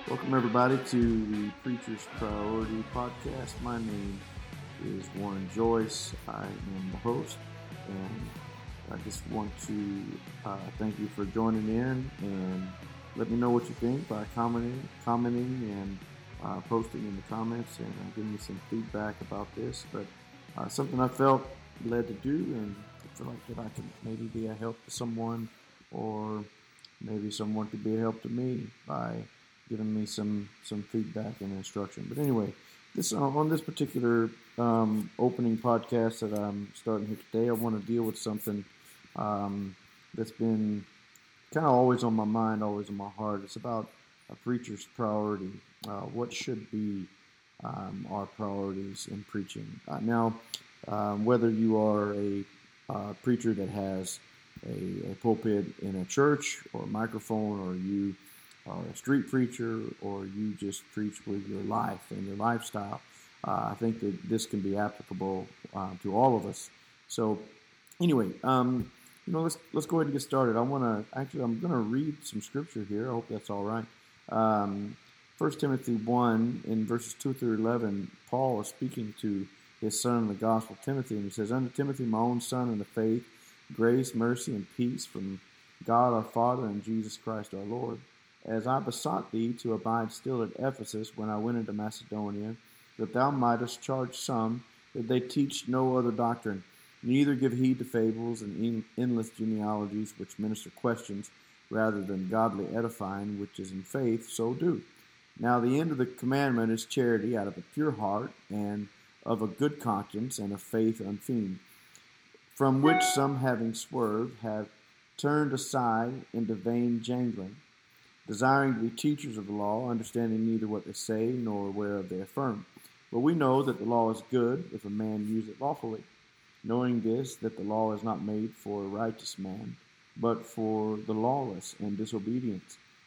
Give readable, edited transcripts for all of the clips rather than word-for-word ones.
Welcome, everybody, to the Preacher's Priority Podcast. My name is Warren Joyce. I am the host, and I just want to thank you for joining in and let me know what you think by commenting and posting in the comments and giving me some feedback about this. But something I felt led to do, and I feel like that I can maybe be a help to someone, or maybe someone could be a help to me by giving me some feedback and instruction. But anyway, this on this particular opening podcast that I'm starting here today, I want to deal with something that's been kind of always on my mind, always in my heart. It's about a preacher's priority. What should be our priorities in preaching? Whether you are a preacher that has a pulpit in a church or a microphone, or you are a street preacher, or you just preach with your life and your lifestyle, I think that this can be applicable to all of us. So, anyway, let's go ahead and get started. I'm gonna read some scripture here. I hope that's all right. 1 Timothy 1 in verses 2 through 11. Paul is speaking to his son in the gospel, Timothy, and he says, "Unto Timothy, my own son in the faith, grace, mercy, and peace from God our Father and Jesus Christ our Lord. As I besought thee to abide still at Ephesus when I went into Macedonia, that thou mightest charge some that they teach no other doctrine, neither give heed to fables and endless genealogies which minister questions, rather than godly edifying, which is in faith, so do. Now the end of the commandment is charity out of a pure heart, and of a good conscience, and of faith unfeigned, from which some, having swerved, have turned aside into vain jangling, desiring to be teachers of the law, understanding neither what they say nor whereof they affirm. But we know that the law is good if a man use it lawfully, knowing this, that the law is not made for a righteous man, but for the lawless and disobedient,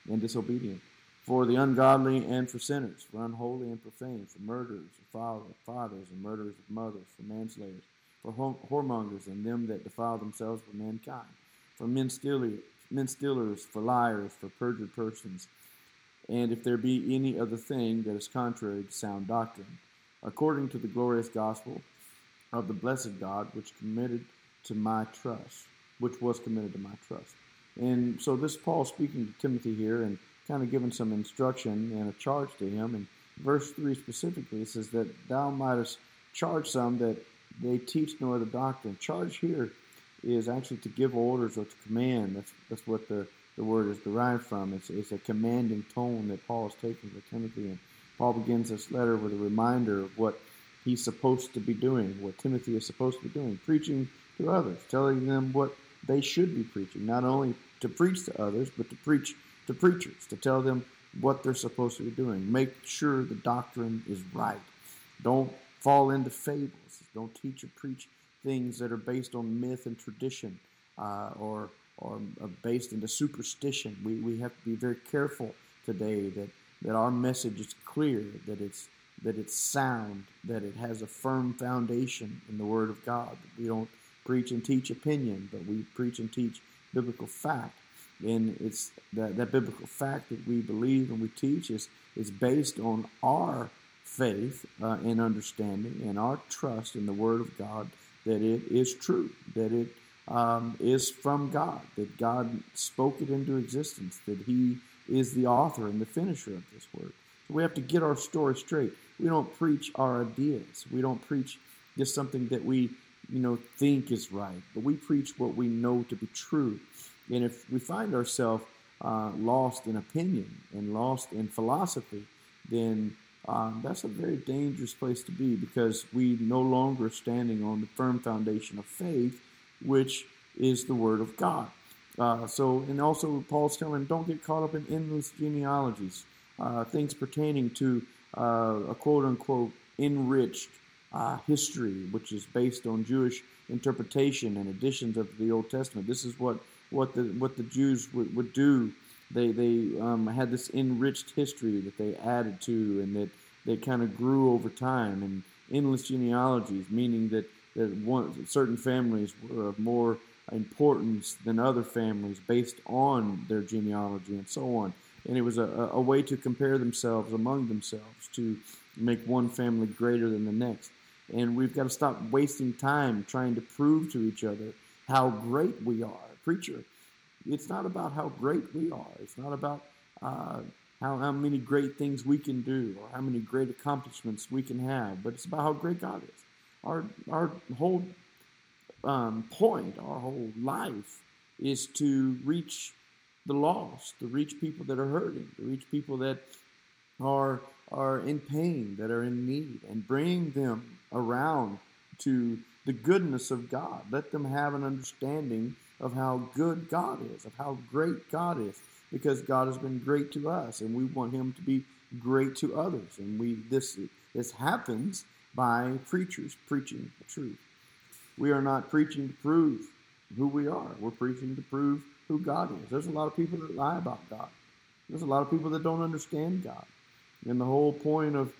for the ungodly and for sinners, for unholy and profane, for murderers, for fathers and murderers of mothers, for manslayers, for whoremongers and them that defile themselves with mankind, for men stealers, for liars, for perjured persons, and if there be any other thing that is contrary to sound doctrine, according to the glorious gospel of the blessed God, which was committed to my trust. And so this Paul speaking to Timothy here and kind of giving some instruction and a charge to him. And verse 3 specifically, it says that thou mightest charge some that they teach no other doctrine. Charge here is actually to give orders or to command. That's what the word is derived from. It's a commanding tone that Paul is taking for Timothy. And Paul begins this letter with a reminder of what he's supposed to be doing, what Timothy is supposed to be doing, preaching to others, telling them what they should be preaching, not only to preach to others, but to preach to preachers, to tell them what they're supposed to be doing. Make sure the doctrine is right. Don't fall into fables. Don't teach or preach things that are based on myth and tradition, or based into superstition. We have to be very careful today that our message is clear, that it's sound, that it has a firm foundation in the Word of God. That we don't preach and teach opinion, but we preach and teach biblical fact. And it's that biblical fact that we believe and we teach is based on our faith and understanding and our trust in the Word of God, that it is true, that it is from God, that God spoke it into existence, that He is the author and the finisher of this Word. So we have to get our story straight. We don't preach our ideas. We don't preach just something that we think is right, but we preach what we know to be true. And if we find ourselves lost in opinion and lost in philosophy, then that's a very dangerous place to be, because we no longer are standing on the firm foundation of faith, which is the Word of God. And also Paul's telling, don't get caught up in endless genealogies, things pertaining to a quote-unquote enriched history, which is based on Jewish interpretation and additions of the Old Testament. This is what the Jews would do. They had this enriched history that they added to, and that they kind of grew over time, and endless genealogies, meaning that certain families were of more importance than other families based on their genealogy and so on. And it was a way to compare themselves among themselves, to make one family greater than the next. And we've got to stop wasting time trying to prove to each other how great we are. Preacher, it's not about how great we are. It's not about how many great things we can do or how many great accomplishments we can have, but it's about how great God is. Our whole point, our whole life is to reach the lost, to reach people that are hurting, to reach people that are in pain, that are in need, and bring them around to the goodness of God. Let them have an understanding of how good God is, of how great God is, because God has been great to us, and we want Him to be great to others. And this happens by preachers preaching the truth. We are not preaching to prove who we are. We're preaching to prove who God is. There's a lot of people that lie about God. There's a lot of people that don't understand God. And the whole point of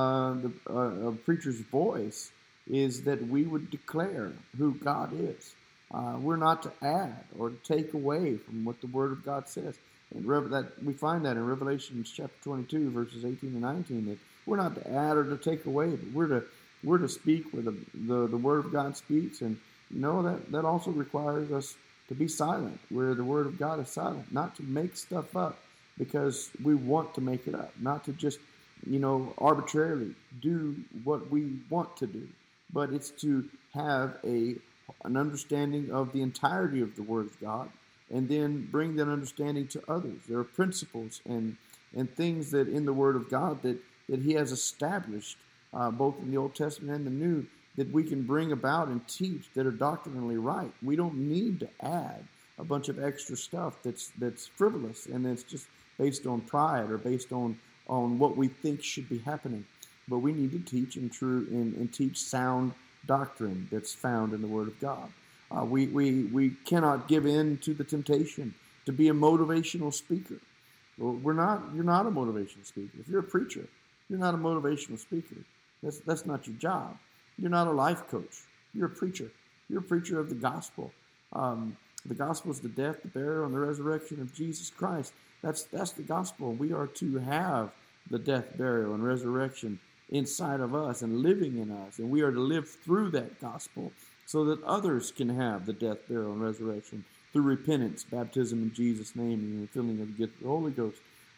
a preacher's voice is that we would declare who God is. We're not to add or to take away from what the Word of God says. And we find that in Revelation chapter 22, verses 18 and 19, that we're not to add or to take away, but we're to speak where the Word of God speaks. And that also requires us to be silent where the Word of God is silent, not to make stuff up because we want to make it up, not to just arbitrarily do what we want to do, but it's to have an understanding of the entirety of the Word of God, and then bring that understanding to others. There are principles and things that in the Word of God that He has established, both in the Old Testament and the New, that we can bring about and teach that are doctrinally right. We don't need to add a bunch of extra stuff that's frivolous and that's just based on pride or based on what we think should be happening. But we need to teach and teach sound doctrine that's found in the Word of God. We cannot give in to the temptation to be a motivational speaker. Well, you're not a motivational speaker. If you're a preacher, you're not a motivational speaker. That's not your job. You're not a life coach. You're a preacher. You're a preacher of the gospel. The gospel is the death, the burial, and the resurrection of Jesus Christ. That's the gospel. We are to have the death, burial, and resurrection inside of us and living in us. And we are to live through that gospel so that others can have the death, burial, and resurrection through repentance, baptism in Jesus' name, and the filling of the gift of the Holy Ghost.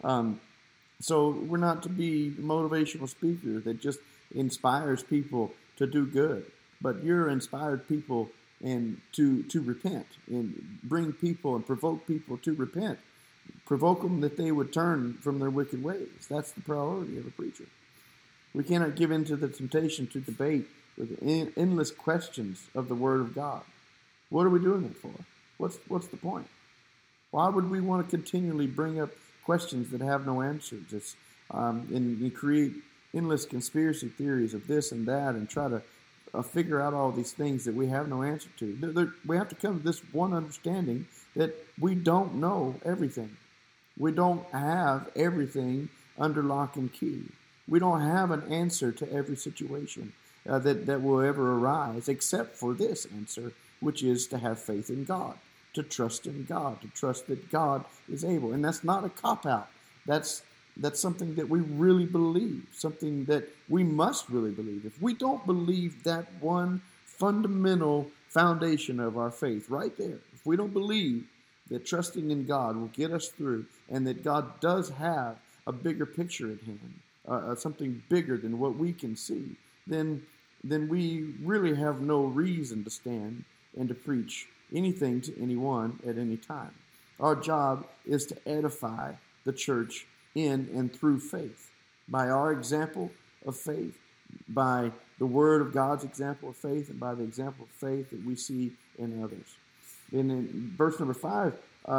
So we're not to be a motivational speaker that just inspires people to do good, but you're inspired people and to repent and bring people and provoke people to repent. Provoke them that they would turn from their wicked ways. That's the priority of a preacher. We cannot give in to the temptation to debate with endless questions of the Word of God. What are we doing it for? What's the point? Why would we want to continually bring up questions that have no answers? And create endless conspiracy theories of this and that and try to figure out all these things that we have no answer to. We have to come to this one understanding that we don't know everything. We don't have everything under lock and key. We don't have an answer to every situation that will ever arise except for this answer, which is to have faith in God, to trust in God, to trust that God is able. And that's not a cop-out. That's something that we really believe, something that we must really believe. If we don't believe that one fundamental foundation of our faith right there, if we don't believe that trusting in God will get us through and that God does have a bigger picture at hand, something bigger than what we can see, then we really have no reason to stand and to preach anything to anyone at any time. Our job is to edify the church in and through faith, by our example of faith, by the Word of God's example of faith, and by the example of faith that we see in others. And in verse number 5,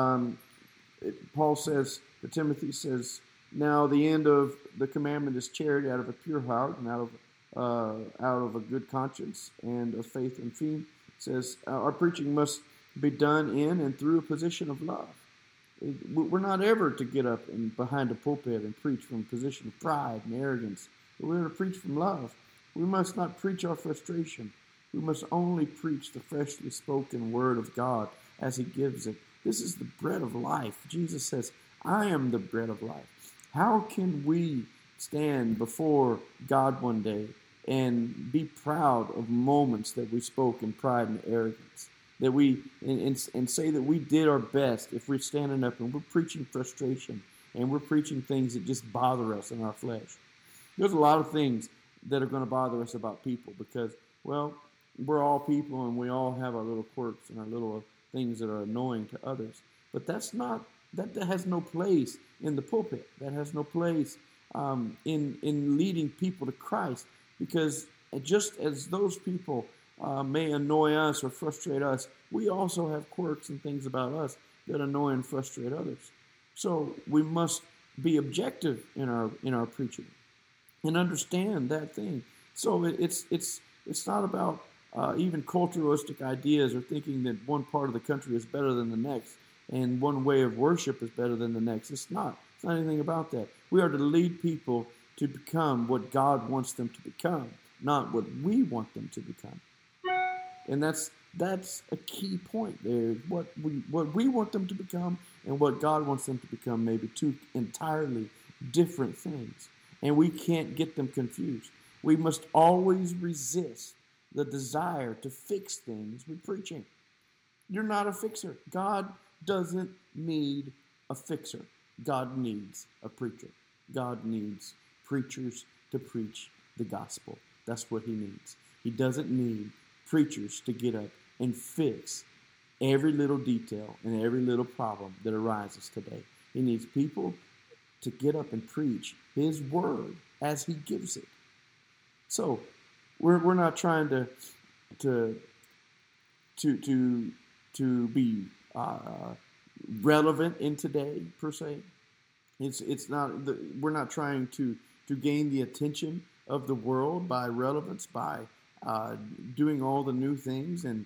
Paul says, or Timothy says, now the end of the commandment is charity out of a pure heart and out of a good conscience and of faith and faith. Says our preaching must be done in and through a position of love. We're not ever to get up and behind a pulpit and preach from a position of pride and arrogance. We're to preach from love. We must not preach our frustration. We must only preach the freshly spoken word of God as He gives it. This is the bread of life. Jesus says, I am the bread of life. How can we stand before God one day and be proud of moments that we spoke in pride and arrogance? That we and say that we did our best if we're standing up and we're preaching frustration and we're preaching things that just bother us in our flesh. There's a lot of things that are going to bother us about people because, well, we're all people and we all have our little quirks and our little things that are annoying to others. But that has no place in the pulpit. That has no place in leading people to Christ, because just as those people may annoy us or frustrate us, we also have quirks and things about us that annoy and frustrate others. So we must be objective in our preaching and understand that thing. So it's not about even culturalistic ideas or thinking that one part of the country is better than the next and one way of worship is better than the next. It's not anything about that. We are to lead people to become what God wants them to become, not what we want them to become. And that's a key point there. What we want them to become and what God wants them to become may be two entirely different things. And we can't get them confused. We must always resist the desire to fix things with preaching. You're not a fixer. God doesn't need a fixer. God needs a preacher. God needs preachers to preach the gospel. That's what he needs. He doesn't need preachers to get up and fix every little detail and every little problem that arises today. He needs people to get up and preach his word as he gives it. So we're not trying to be relevant in today per se. It's not. We're not trying to gain the attention of the world by relevance, by doing all the new things and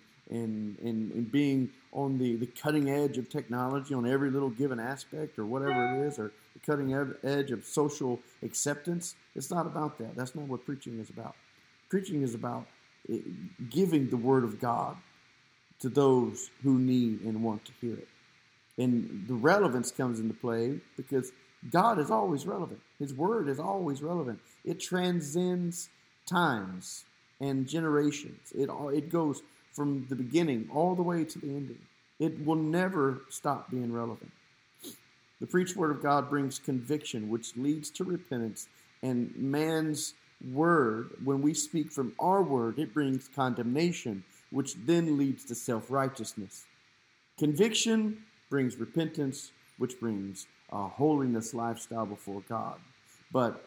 being on the cutting edge of technology on every little given aspect or whatever it is, or the cutting edge of social acceptance. It's not about that. That's not what preaching is about. Preaching is about giving the word of God to those who need and want to hear it. And the relevance comes into play because God is always relevant. His word is always relevant. It transcends times and generations. It goes from the beginning all the way to the ending. It will never stop being relevant. The preached word of God brings conviction, which leads to repentance. And man's word, when we speak from our word, it brings condemnation, which then leads to self-righteousness. Conviction brings repentance, which brings a holiness lifestyle before God. But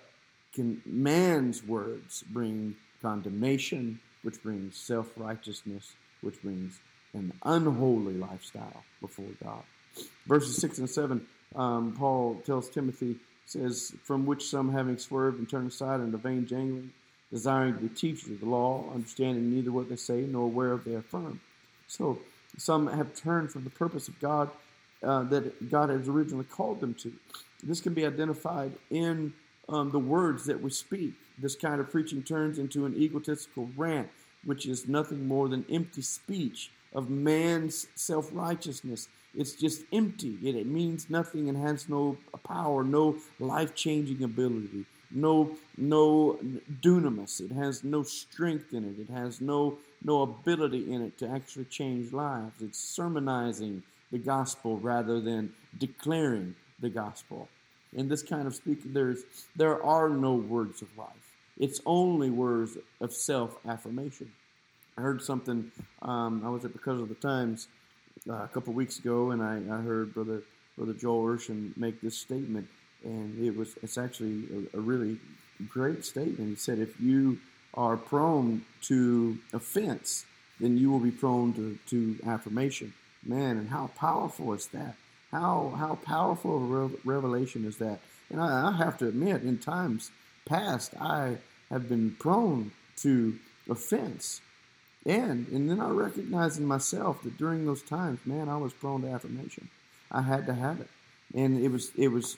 man's words bring condemnation, which brings self-righteousness, which brings an unholy lifestyle before God. Verses 6 and 7, Paul tells Timothy, says, from which some having swerved and turned aside into vain jangling, desiring to be teachers of the law, understanding neither what they say nor whereof they affirm. So some have turned from the purpose of God that God has originally called them to. This can be identified in the words that we speak. This kind of preaching turns into an egotistical rant, which is nothing more than empty speech of man's self-righteousness. It's just empty. It means nothing and has no power, no life-changing ability, no dunamis. It has no strength in it. It has no ability in it to actually change lives. It's sermonizing the gospel rather than declaring the gospel. In this kind of speaking, there are no words of life. It's only words of self-affirmation. I heard something, I was at Because of the Times a couple of weeks ago, and I heard Brother Joel Urshan make this statement, and it's actually a really great statement. He said, if you are prone to offense, then you will be prone to affirmation. Man, and how powerful is that? How powerful of a revelation is that? And I have to admit, in times past, I have been prone to offense. And then I recognize in myself that during those times, man, I was prone to affirmation. I had to have it. And it was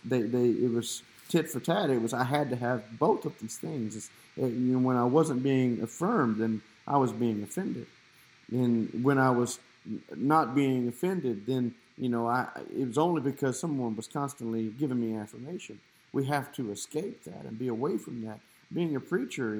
tit for tat. I had to have both of these things. When I wasn't being affirmed, then I was being offended. And when I was not being offended, then it was only because someone was constantly giving me affirmation. We have to escape that and be away from that. Being a preacher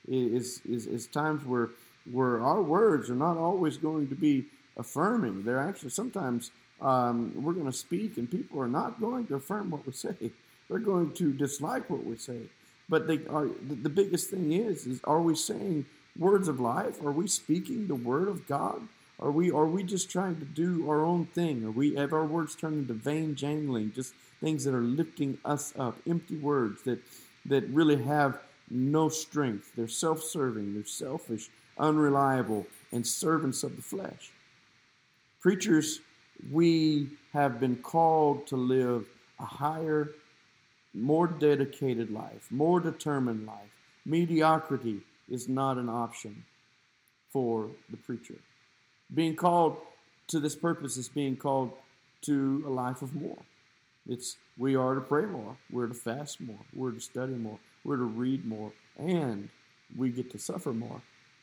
is times where our words are not always going to be affirming. They're actually sometimes we're going to speak and people are not going to affirm what we say. They're going to dislike what we say. But they are the biggest thing is are we saying words of life? Are we speaking the word of God? Are we just trying to do our own thing? Have our words turned into vain jangling, just things that are lifting us up, empty words that really have no strength? They're self-serving, they're selfish, unreliable, and servants of the flesh. Preachers, we have been called to live a higher, more dedicated life, more determined life. Mediocrity is not an option for the preacher. Being called to this purpose is being called to a life of more. We are to pray more, we're to fast more, we're to study more, we're to read more, and we get to suffer more.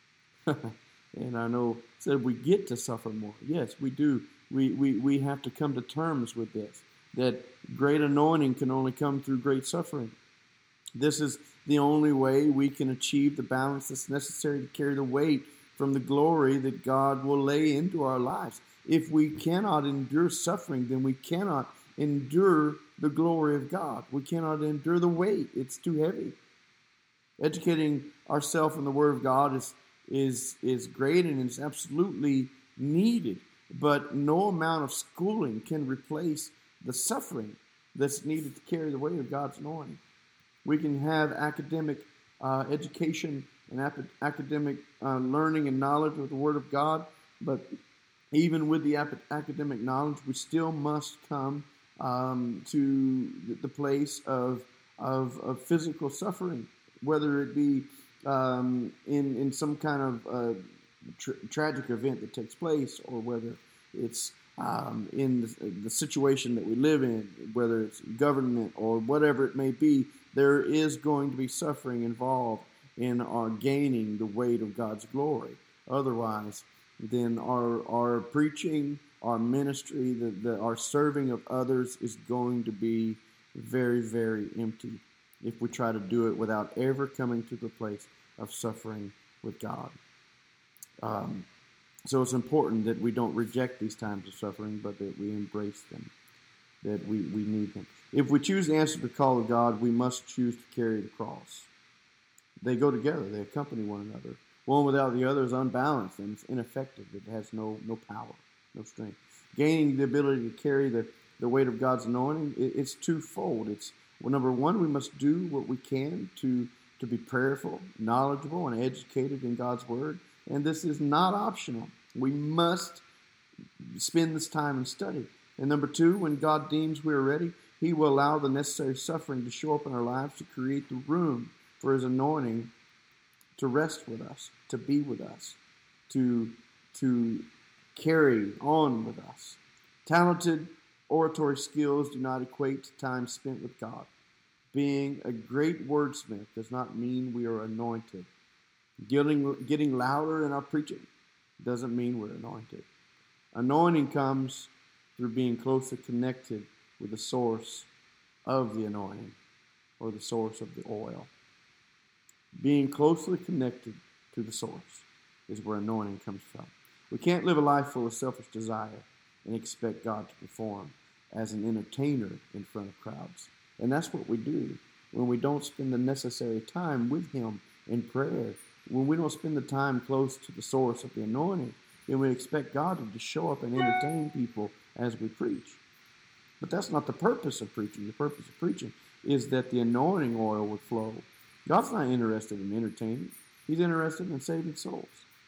And I know said we get to suffer more. Yes, we do. We have to come to terms with this, that great anointing can only come through great suffering. This is the only way we can achieve the balance that's necessary to carry the weight from the glory that God will lay into our lives. If we cannot endure suffering, then we cannot endure the glory of God. We cannot endure the weight. It's too heavy. Educating ourselves in the Word of God is great and it's absolutely needed. But no amount of schooling can replace the suffering that's needed to carry the weight of God's anointing. We can have academic education and academic learning and knowledge of the Word of God, but even with the academic knowledge, we still must come to the place of physical suffering, whether it be in some kind of tragic event that takes place, or whether it's in the situation that we live in, whether it's government or whatever it may be. There is going to be suffering involved in our gaining the weight of God's glory. Otherwise, then our preaching, our ministry, our serving of others is going to be very, very empty if we try to do it without ever coming to the place of suffering with God. So it's important that we don't reject these times of suffering, but that we embrace them, that we need them. If we choose to answer the call of God, we must choose to carry the cross. They go together. They accompany one another. One without the other is unbalanced and it's ineffective. It has no power, no strength. Gaining the ability to carry the weight of God's anointing, it's twofold. Number one, we must do what we can to be prayerful, knowledgeable, and educated in God's Word. And this is not optional. We must spend this time in study. And number two, when God deems we are ready, He will allow the necessary suffering to show up in our lives to create the room for His anointing to rest with us, to be with us, to carry on with us. Talented oratory skills do not equate to time spent with God. Being a great wordsmith does not mean we are anointed. Getting louder in our preaching doesn't mean we're anointed. Anointing comes through being closely connected with the source of the anointing, or the source of the oil. Being closely connected to the source is where anointing comes from. We can't live a life full of selfish desire and expect God to perform as an entertainer in front of crowds. And that's what we do when we don't spend the necessary time with Him in prayer. When we don't spend the time close to the source of the anointing, then we expect God to just show up and entertain people as we preach. But that's not the purpose of preaching. The purpose of preaching is that the anointing oil would flow. God's not interested in entertaining. He's interested in saving souls.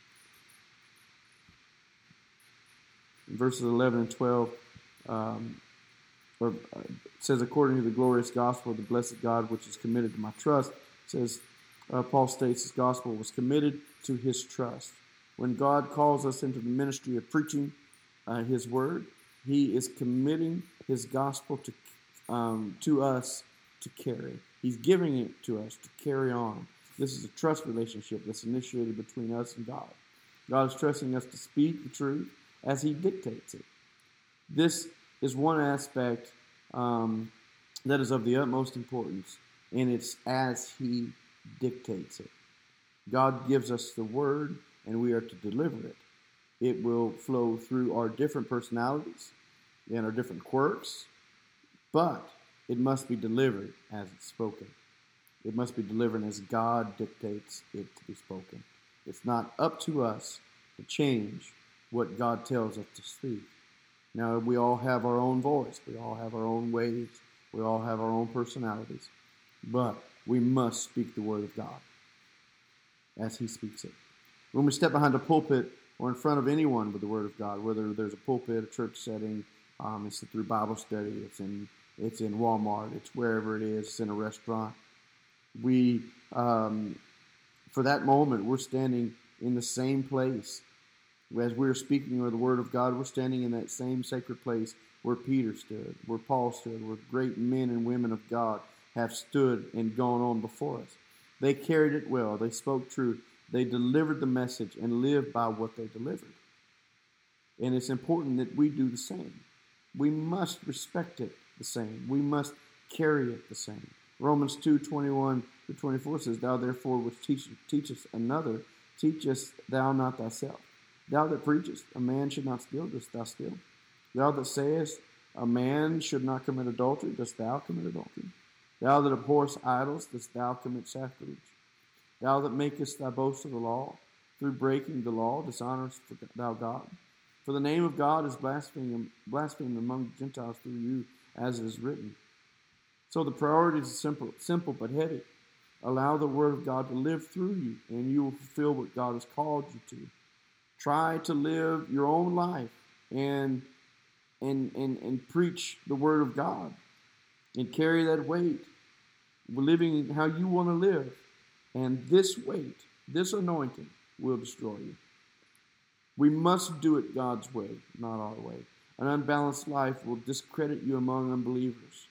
In verses 11 and 12, it says, according to the glorious gospel of the blessed God, which is committed to my trust, it says, Paul states his gospel was committed to his trust. When God calls us into the ministry of preaching His word, He is committing His gospel to us to carry. He's giving it to us to carry on. This is a trust relationship that's initiated between us and God. God is trusting us to speak the truth as He dictates it. This is one aspect that is of the utmost importance, and it's as He dictates it. God gives us the Word, and we are to deliver it. It will flow through our different personalities and our different quirks, but it must be delivered as it's spoken. It must be delivered as God dictates it to be spoken. It's not up to us to change what God tells us to speak. Now, we all have our own voice. We all have our own ways. We all have our own personalities. But we must speak the Word of God as He speaks it. When we step behind a pulpit or in front of anyone with the Word of God, whether there's a pulpit, a church setting, it's through Bible study, it's in Walmart, it's wherever it is, it's in a restaurant. We, for that moment, we're standing in the same place. As we're speaking of the Word of God, we're standing in that same sacred place where Peter stood, where Paul stood, where great men and women of God have stood and gone on before us. They carried it well. They spoke truth. They delivered the message and lived by what they delivered. And it's important that we do the same. We must respect it the same. We must carry it the same. Romans 2:21-24 says, Thou therefore which teachest another, teachest thou not thyself. Thou that preachest, a man should not steal, dost thou steal? Thou that sayest, a man should not commit adultery, dost thou commit adultery? Thou that abhorrest idols, dost thou commit sacrilege? Thou that makest thy boast of the law, through breaking the law, dishonorest thou God. For the name of God is blasphemed among the Gentiles through you, as it is written. So the priority is simple but heavy. Allow the Word of God to live through you, and you will fulfill what God has called you to. Try to live your own life and preach the Word of God and carry that weight, living how you want to live. And this weight, this anointing, will destroy you. We must do it God's way, not our way. An unbalanced life will discredit you among unbelievers.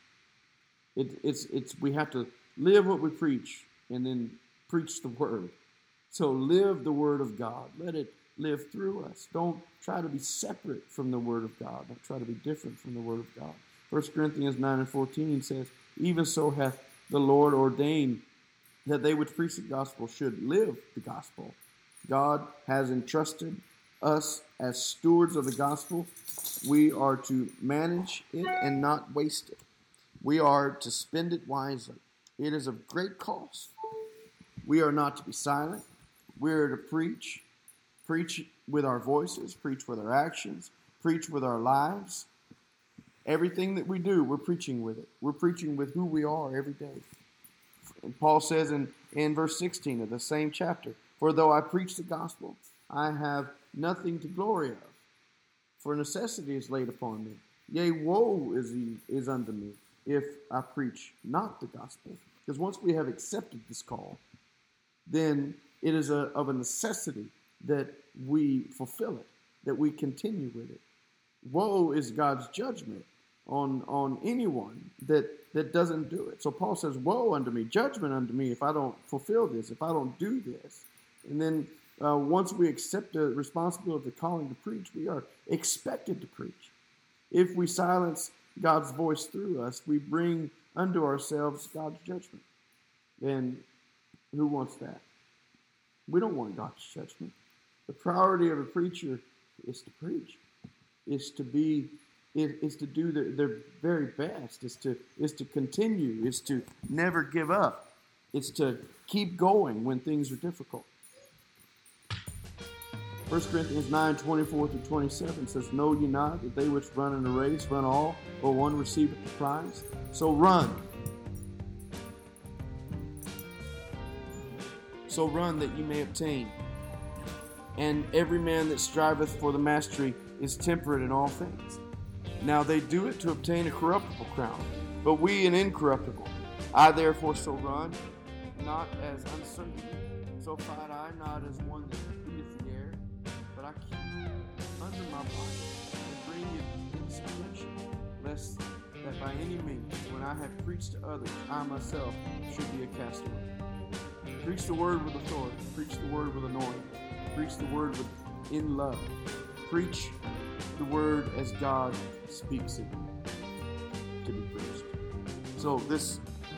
We have to live what we preach and then preach the Word. So live the Word of God. Let it live through us. Don't try to be separate from the Word of God. Don't try to be different from the Word of God. 1 Corinthians 9:14 says, Even so hath the Lord ordained that they which preach the gospel should live the gospel. God has entrusted us as stewards of the gospel. We are to manage it and not waste it. We are to spend it wisely. It is of great cost. We are not to be silent. We are to preach with our voices, preach with our actions, preach with our lives. Everything that we do, we're preaching with it. We're preaching with who we are every day. And Paul says in verse 16 of the same chapter, For though I preach the gospel, I have nothing to glory of, for necessity is laid upon me. Yea, woe is unto me if I preach not the gospel. Because once we have accepted this call, then it is of a necessity that we fulfill it, that we continue with it. Woe is God's judgment on anyone that doesn't do it. So Paul says, woe unto me, judgment unto me if I don't fulfill this, if I don't do this. And then once we accept the responsibility of the calling to preach, we are expected to preach. If we silence God's voice through us, we bring unto ourselves God's judgment. And who wants that? We don't want God's judgment. The priority of a preacher is to preach, is to do their very best, is to continue, is to never give up, it's to keep going when things are difficult. 1 Corinthians 9:24-27 says, Know ye not that they which run in a race run all, but one receiveth the prize? So run. So run that ye may obtain. And every man that striveth for the mastery is temperate in all things. Now they do it to obtain a corruptible crown, but we an incorruptible. I therefore so run, not as uncertain. So fight I not as one that beateth the air, but I keep under my body and bring it in subjection, lest that by any means, when I have preached to others, I myself should be a castaway. Preach the word with authority. Preach the word with anointing. Preach the word in love. Preach the word as God speaks it to be preached. So this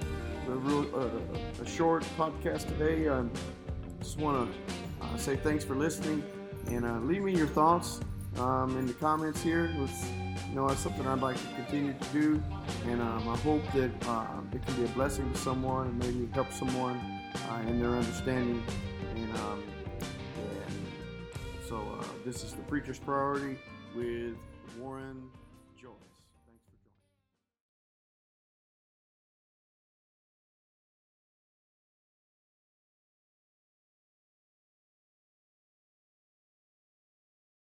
is a short podcast today. I just want to say thanks for listening, and leave me your thoughts in the comments here. It's something I'd like to continue to do, and I hope that it can be a blessing to someone and maybe help someone in their understanding. So this is the Preacher's Priority with Warren Joyce.